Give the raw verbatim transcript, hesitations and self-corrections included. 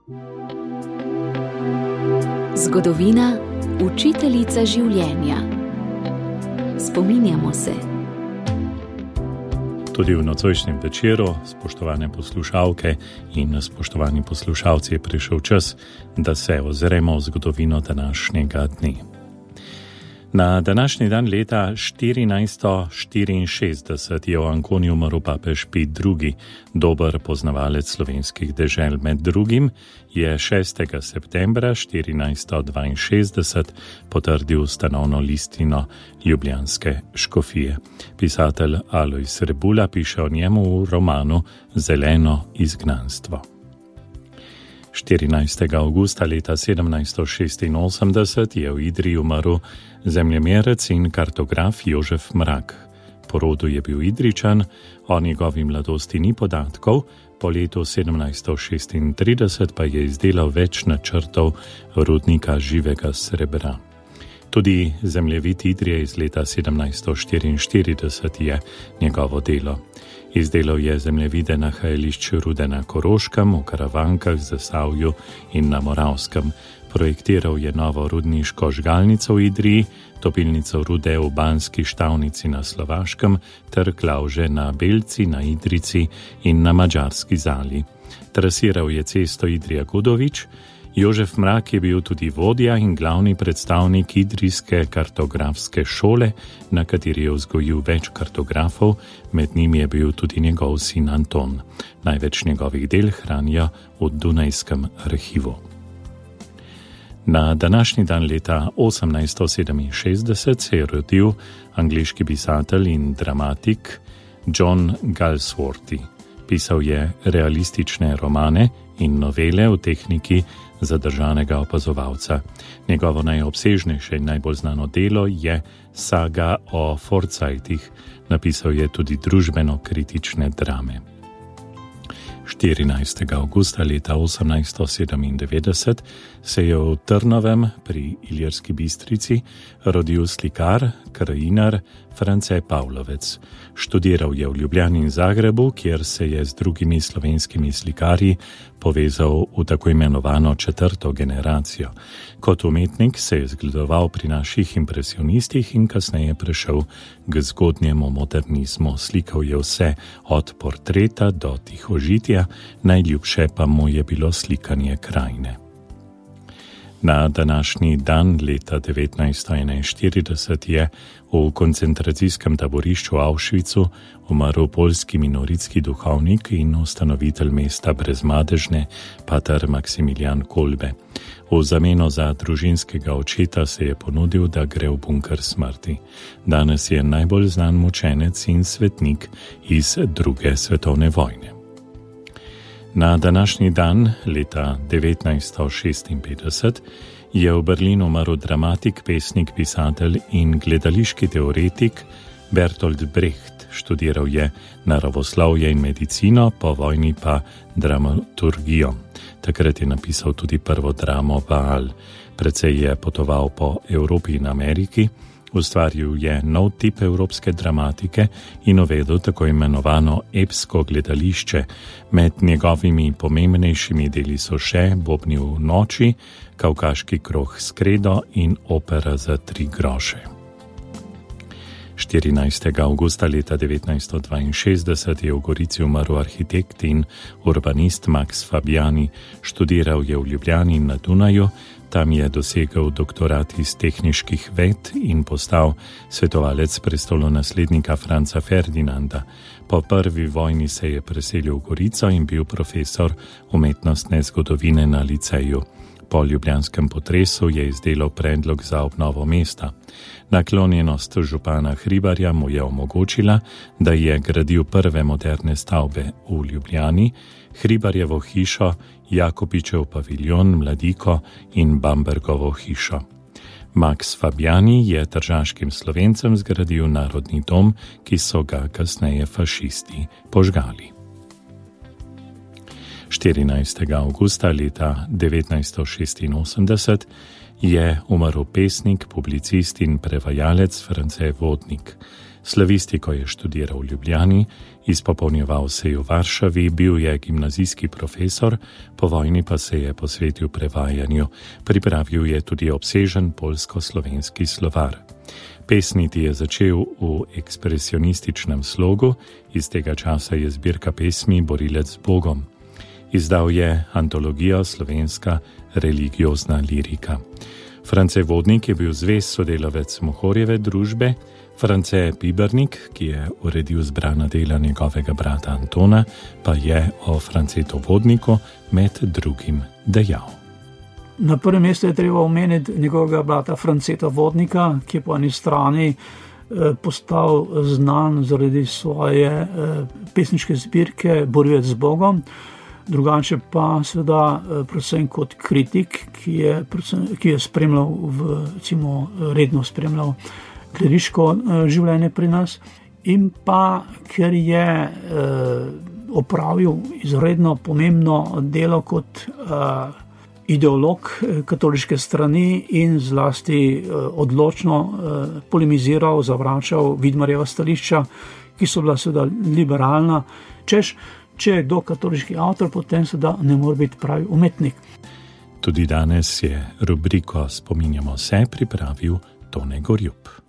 Zgodovina, učiteljica življenja. Spominjamo se. Tudi v nocojšnjem večeru, spoštovane poslušalke in spoštovani poslušalci, je prišel čas, da se ozremo v zgodovino današnjega dne. Na današnji dan leta štirinajststo štiriinšestdeset je v Anconiju umrl papež Pit drugi, dober poznavalec slovenskih dežel. Med drugim je šestega septembra štirinajststo dvainšestdeset potrdil ustanovno listino ljubljanske škofije. Pisatelj Alojz Rebula piše o njemu v romanu Zeleno izgnanstvo. štirinajstega avgusta leta sedemnajststo šestinosemdeset je v Idriji umrl zemljemerec in kartograf Jožef Mrak. Po rodu je bil Idrijčan, o njegovi mladosti ni podatkov, po letu sedemnajststo šestintrideset pa je izdelal več načrtov rudnika živega srebra. Tudi zemljevid Idrije iz leta sedemnajststo štiriinštirideset je njegovo delo. Izdelal je zemljevide nahajališč rude na Koroškem, v Karavankah, Zasavju in na Moravskem. Projektiral je novo rudniško žgalnico v Idriji, topilnico rude v Banski Štavnici na Slovaškem ter klavže na Belci, na Idrici in na Madžarski Zali. Trasiral je cesto Idrija-Gudovič. Jožef Mrak je bil tudi vodja in glavni predstavnik Idrijske kartografske šole, na kateri je vzgojil več kartografov, med njimi je bil tudi njegov sin Anton. Največ njegovih del hranijo v Dunajskem arhivu. Na današnji dan leta osemnajststo sedeminšestdeset se je rodil angleški pisatelj in dramatik John Galsworthy. Pisal je realistične romane in novele v tehniki zadržanega opazovalca. Njegovo najobsežnejše in najbolj znano delo je saga o Forsythih. Napisal je tudi družbeno-kritične drame. štirinajstega avgusta leta osemnajststo sedemindevetdeset se je v Trnovem pri Ilirski Bistrici rodil slikar, krajinar France Pavlovec. Študiral je v Ljubljani in Zagrebu, kjer se je z drugimi slovenskimi slikarji povezal v tako imenovano četrto generacijo. Kot umetnik se je zgledoval pri naših impresionistih in kasneje prešel k zgodnjemu modernizmu. Slikal je vse od portreta do tihožitja, najljubše pa mu je bilo slikanje krajine. Na današnji dan leta devetnajststo enainštirideset je v koncentracijskem taborišču v Auschwitzu umrl poljski minoritski duhovnik in ustanovitelj mesta Brezmadežne, pater Maksimilijan Kolbe. V zameno za družinskega očeta se je ponudil, da gre v bunker smrti. Danes je najbolj znan mučenec in svetnik iz druge svetovne vojne. Na današnji dan leta devetnajststo šestinpetdeset je v Berlinu umrl dramatik, pesnik, pisatelj in gledališki teoretik Bertolt Brecht. Študiral je naravoslovje in medicino, po vojni pa dramaturgijo. Takrat je napisal tudi prvo dramo Baal. Precej je potoval po Evropi in Ameriki. Ustvaril je nov tip evropske dramatike in uvedel tako imenovano epsko gledališče. Med njegovimi pomembnejšimi deli so še Bobni v noči, Kavkaški krog s kredo in Opera za tri groše. štirinajstega avgusta leta devetnajststo dvainšestdeset je v Gorici umrl arhitekt in urbanist Max Fabiani. Študiral je v Ljubljani in na Dunaju. Tam je dosegel doktorat iz tehniških ved in postal svetovalec prestolonaslednika Franca Ferdinanda. Po prvi vojni se je preselil v Gorico in bil profesor umetnostne zgodovine na liceju. Po ljubljanskem potresu je izdelal predlog za obnovo mesta. Naklonjenost župana Hribarja mu je omogočila, da je gradil prve moderne stavbe v Ljubljani, Hribarjevo hišo, Jakopičev paviljon, Mladiko in Bambergovo hišo. Max Fabiani je tržaškim Slovencem zgradil narodni dom, ki so ga kasneje fašisti požgali. štirinajstega avgusta leta devetnajststo šestinosemdeset je umrl pesnik, publicist in prevajalec France Vodnik. Slavistiko je študiral v Ljubljani, izpopolnjeval se je v Varšavi, bil je gimnazijski profesor, po vojni pa se je posvetil prevajanju. Pripravil je tudi obsežen poljsko-slovenski slovar. Pesniti je začel v ekspresionističnem slogu, iz tega časa je zbirka pesmi Borilec z Bogom. Izdal je antologijo Slovenska religiozna lirika. France Vodnik je bil zvest sodelavec Mohorjeve družbe, France Pibernik, ki je uredil zbrana dela njegovega brata Antona, pa je o Francetu Vodniku med drugim dejal. Na prvem mestu je treba omeniti njegovega brata Franceta Vodnika, ki je po eni strani postal znan zaradi svoje pesniške zbirke Borilec z Bogom, drugače pa seveda predvsem kot kritik, ki je, predvsem, ki je spremljal, v, recimo, redno spremljal kleriško življenje pri nas, in pa ker je eh, opravil izredno pomembno delo kot eh, ideolog katoliške strani in zlasti eh, odločno eh, polemiziral, zavračal Vidmarjeva stališča, ki so bila seveda liberalna, češ, če je kdo katoliški avtor, potem seveda ne more biti pravi umetnik. Tudi danes je rubriko Spominjamo se pripravil Tone Gorjup.